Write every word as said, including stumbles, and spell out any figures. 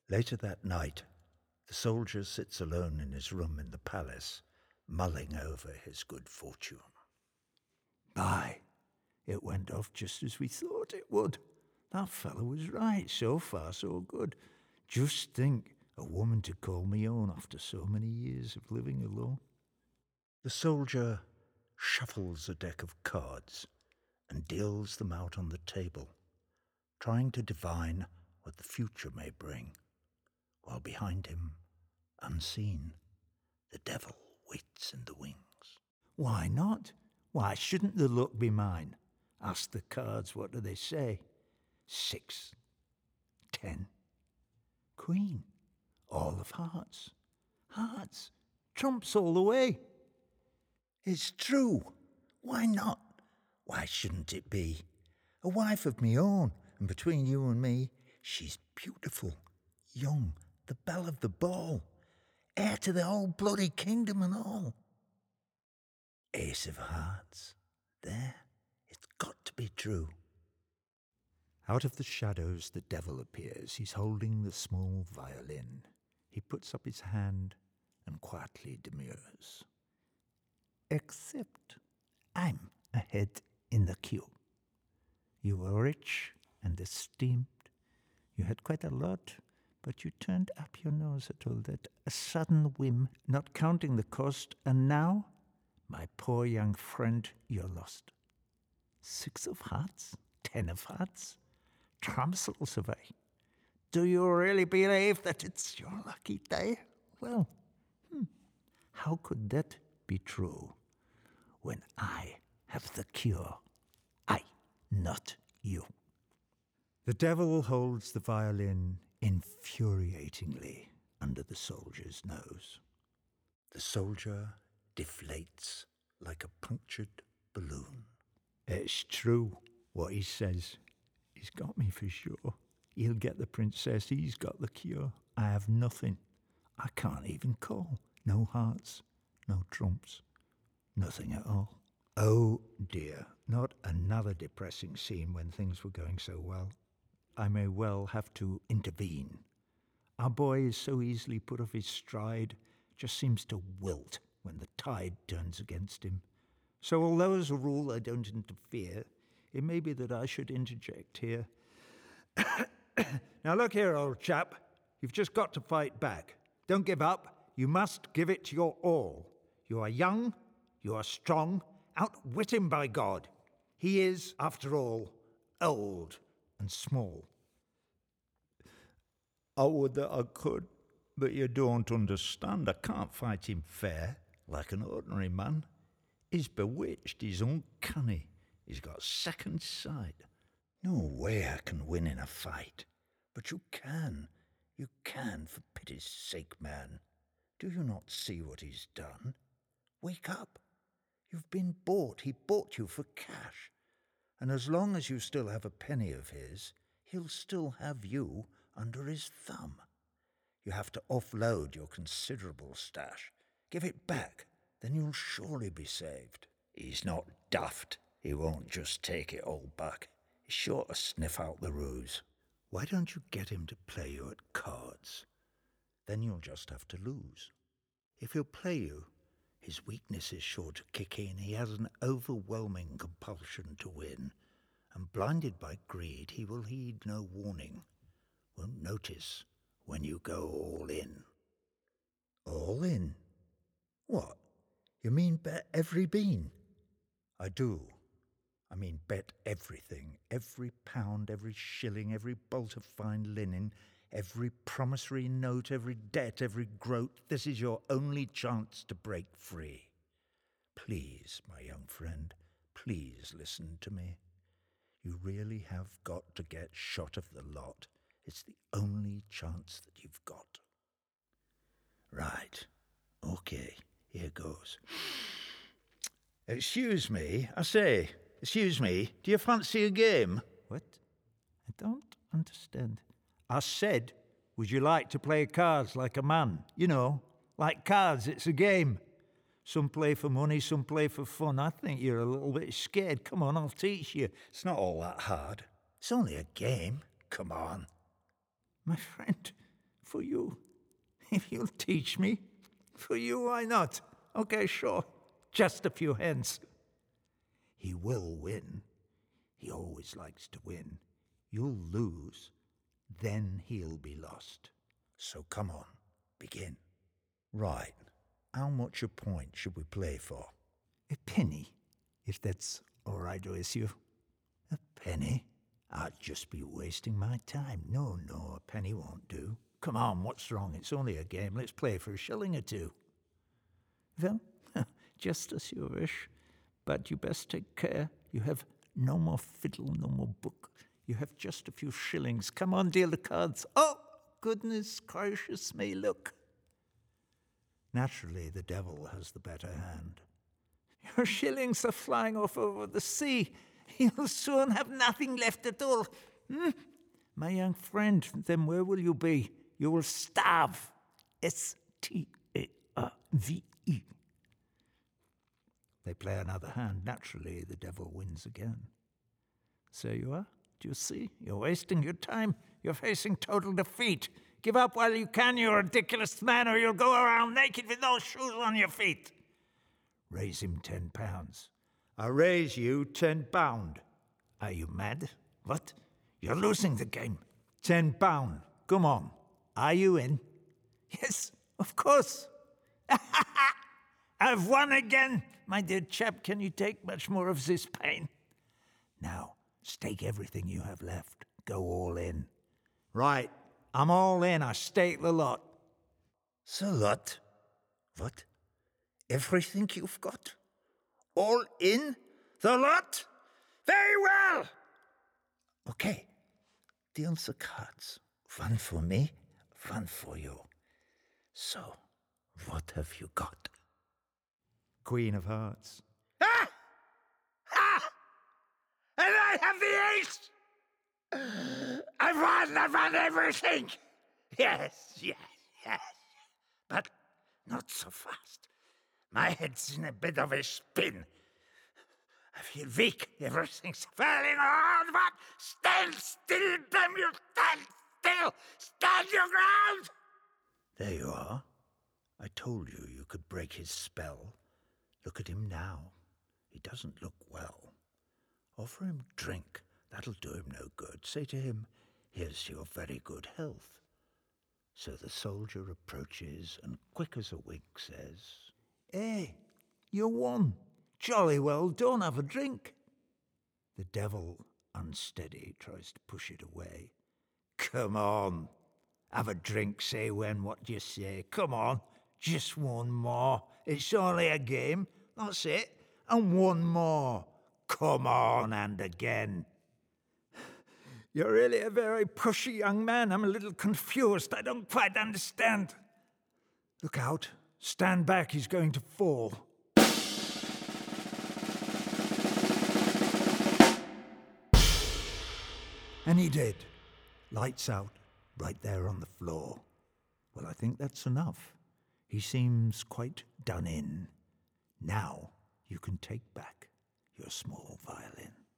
Later that night, the soldier sits alone in his room in the palace, mulling over his good fortune. By, it went off just as we thought it would. That fellow was right, so far so good. Just think, a woman to call me own after so many years of living alone. The soldier shuffles a deck of cards and deals them out on the table, trying to divine what the future may bring, while behind him, unseen, the devil waits in the wings. Why not? Why shouldn't the luck be mine? Ask the cards, what do they say? Six, ten, queen, all of hearts, hearts, trumps all the way. It's true. Why not? Why shouldn't it be? A wife of me own, and between you and me, she's beautiful, young, the belle of the ball, heir to the whole bloody kingdom and all. Ace of hearts. There, it's got to be true. Out of the shadows the devil appears. He's holding the small violin. He puts up his hand and quietly demurs. Except I'm ahead in the queue. You were rich and esteemed. You had quite a lot, but you turned up your nose at all that. A sudden whim, not counting the cost, and now, my poor young friend, you're lost. Six of hearts, ten of hearts, trumps will survey. Do you really believe that it's your lucky day? Well, hmm, how could that be true when I have the cure? I, not you. The devil holds the violin infuriatingly under the soldier's nose. The soldier deflates like a punctured balloon. It's true what he says. He's got me for sure. He'll get the princess, he's got the cure. I have nothing. I can't even call. No hearts, no trumps, nothing at all. Oh dear, not another depressing scene when things were going so well. I may well have to intervene. Our boy is so easily put off his stride, just seems to wilt when the tide turns against him. So although as a rule I don't interfere, it may be that I should interject here. Now look here, old chap. You've just got to fight back. Don't give up. You must give it your all. You are young. You are strong. Outwit him, by God. He is, after all, old and small. I would that I could, but you don't understand. I can't fight him fair, like an ordinary man. He's bewitched. He's uncanny. He's got second sight. No way I can win in a fight. But you can. You can, for pity's sake, man. Do you not see what he's done? Wake up. You've been bought. He bought you for cash. And as long as you still have a penny of his, he'll still have you under his thumb. You have to offload your considerable stash. Give it back, then you'll surely be saved. He's not daft. He won't just take it all back. He's sure to sniff out the ruse. Why don't you get him to play you at cards? Then you'll just have to lose. If he'll play you, his weakness is sure to kick in. He has an overwhelming compulsion to win, and blinded by greed, he will heed no warning, won't notice when you go all in. All in? What? You mean bet every bean? I do. I mean bet everything, every pound, every shilling, every bolt of fine linen, every promissory note, every debt, every groat. This is your only chance to break free. Please, my young friend, please listen to me. You really have got to get shot of the lot. It's the only chance that you've got. Right. Okay, here goes. Excuse me, I say, excuse me, do you fancy a game? What? I don't understand. I said, would you like to play cards like a man? You know, like cards, it's a game. Some play for money, some play for fun. I think you're a little bit scared. Come on, I'll teach you. It's not all that hard. It's only a game. Come on. My friend, If you'll teach me, for you, why not? Okay, sure. Just a few hens. He will win. He always likes to win. You'll lose, then he'll be lost. So come on, begin. Right. How much a point should we play for? A penny, if that's all right with you. A penny? I'd just be wasting my time. No, no, a penny won't do. Come on, what's wrong? It's only a game. Let's play for a shilling or two. Well, just as you wish. But you best take care. You have no more fiddle, no more book. You have just a few shillings. Come on, deal the cards. Oh, goodness gracious me, look. Naturally, the devil has the better hand. Your shillings are flying off over the sea. You'll soon have nothing left at all. Hmm? My young friend, then where will you be? You will starve. S T A R V E. They play another hand. Naturally, the devil wins again. So you are. Do you see? You're wasting your time. You're facing total defeat. Give up while you can, you ridiculous man, or you'll go around naked with no shoes on your feet. Raise him ten pounds. I raise you ten pound. Are you mad? What? You're losing the game. Ten pound. Come on. Are you in? Yes, of course. I've won again. My dear chap, can you take much more of this pain? Now, stake everything you have left. Go all in. Right. I'm all in. I stake the lot. The lot? What? Everything you've got? All in? The lot? Very well! Okay. Deal the cards. One for me, one for you. So, what have you got? Queen of Hearts. Ah! Ah! And I have the ace! I've won, I've won everything! Yes, yes, yes. But not so fast. My head's in a bit of a spin. I feel weak. Everything's falling around. But stand still, damn you! Stand still! Stand your ground! There you are. I told you you could break his spell. Look at him now. He doesn't look well. Offer him drink. That'll do him no good. Say to him, here's your very good health. So the soldier approaches and quick as a wink says, Hey, you won. Jolly well done. Have a drink. The devil, unsteady, tries to push it away. Come on. Have a drink, say when, what do you say? Come on. Just one more. It's only a game. That's it. And one more. Come on, and again. You're really a very pushy young man. I'm a little confused. I don't quite understand. Look out. Stand back. He's going to fall. And he did. Lights out, right there on the floor. Well, I think that's enough. He seems quite done in. Now you can take back your small violin.